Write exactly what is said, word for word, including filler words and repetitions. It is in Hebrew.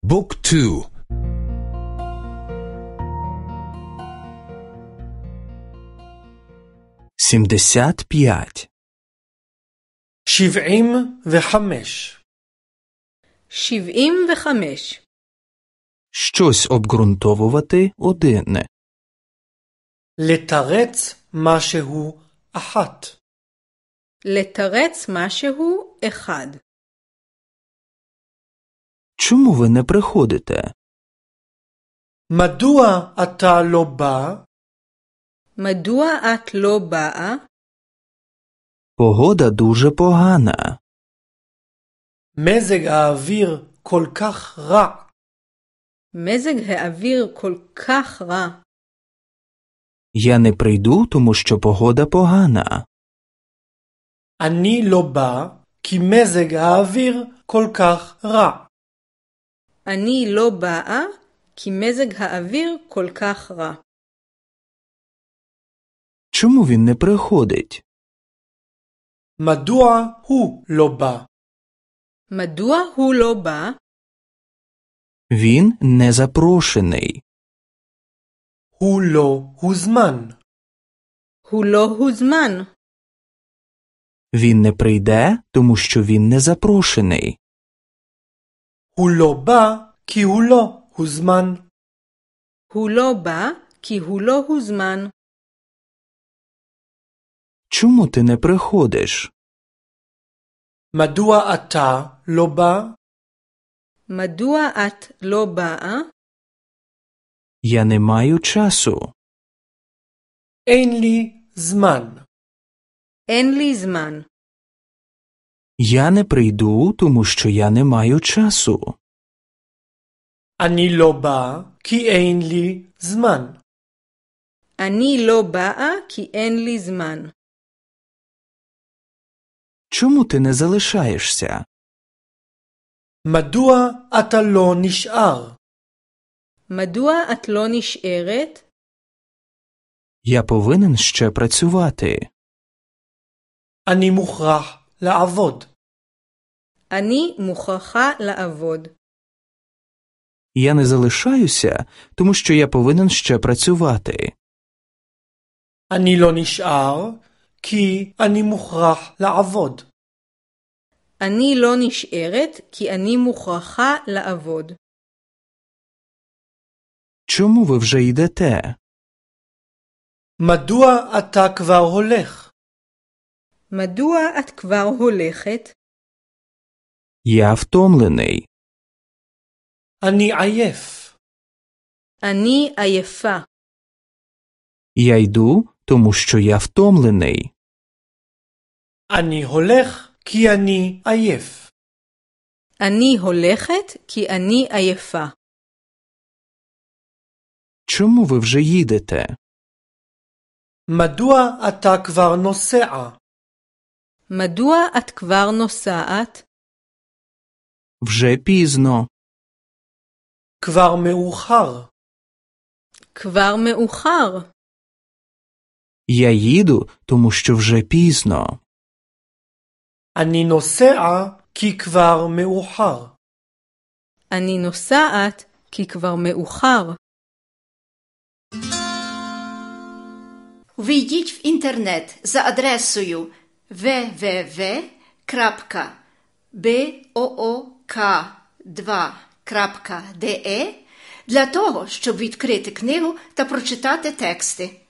بوك تو. سمدسات بيات. שבעים וחמש. שבעים וחמש. Щось обґрунтовувати одне. לתרץ משהו אחת. לתרץ משהו אחד. Чому ви не приходите? מדוע אתה לא בא? מדוע את לא באה? Погода дуже погана. מזג האוויר כל כך רע. מזג האוויר כל כך רע. Я не прийду, тому що погода погана. אני לא בא כי מזג האוויר כל כך רע. אני לא באה כי מזג האוויר כל כך רע. Чому він не приходить? מדוע הוא לא בא? מדוע הוא לא בא? Він не запрошений. הוא לא הוזמן. הוא לא הוזמן. Він не прийде, тому що він не запрошений. הוא לא בא כי הוא לא הוזמן. הוא לא בא כי הוא לא הוזמן. Чому ти не приходиш? מדוע אתה לא בא? מדוע את לא באה? Я не маю часу. אין לי זמן. אין לי זמן. Я не прийду, тому що я не маю часу. אני לא בא כי אין לי זמן. אני לא באה כי אין לי זמן. Чому ти не залишаєшся? מדוע אתה לא נשאר? מדוע את לא נשארת? Я повинен ще працювати. אני מוכרח לעבוד. אני מוכרחה לעבוד. Я не залишаюся, тому що я повинен ще працювати. אני לא נשאר כי אני מוכרח לעבוד. אני לא נשארת כי אני מוכרחה לעבוד. Чому ви вже йдете? מדוע אתה כבר הולך? מדוע את כבר הולכת? Я втомлений. אני עייף. אני עייפה. Я йду, тому що я втомлений. אני הולך כי אני עייף. אני הולכת כי אני עייפה. Чому ви вже їдете? מדוע אתה כבר נוסע? מדוע את כבר נוסעת? Вже пізно. כבר מאוחר. כבר מאוחר. Я їду, тому що вже пізно. אני נוסע כי כבר מאוחר. אני נוסעת כי כבר מאוחר. Ввійдіть в інтернет за адресою дабл ю дабл ю дабл ю крапка буок два крапка де для того, щоб відкрити книгу та прочитати тексти.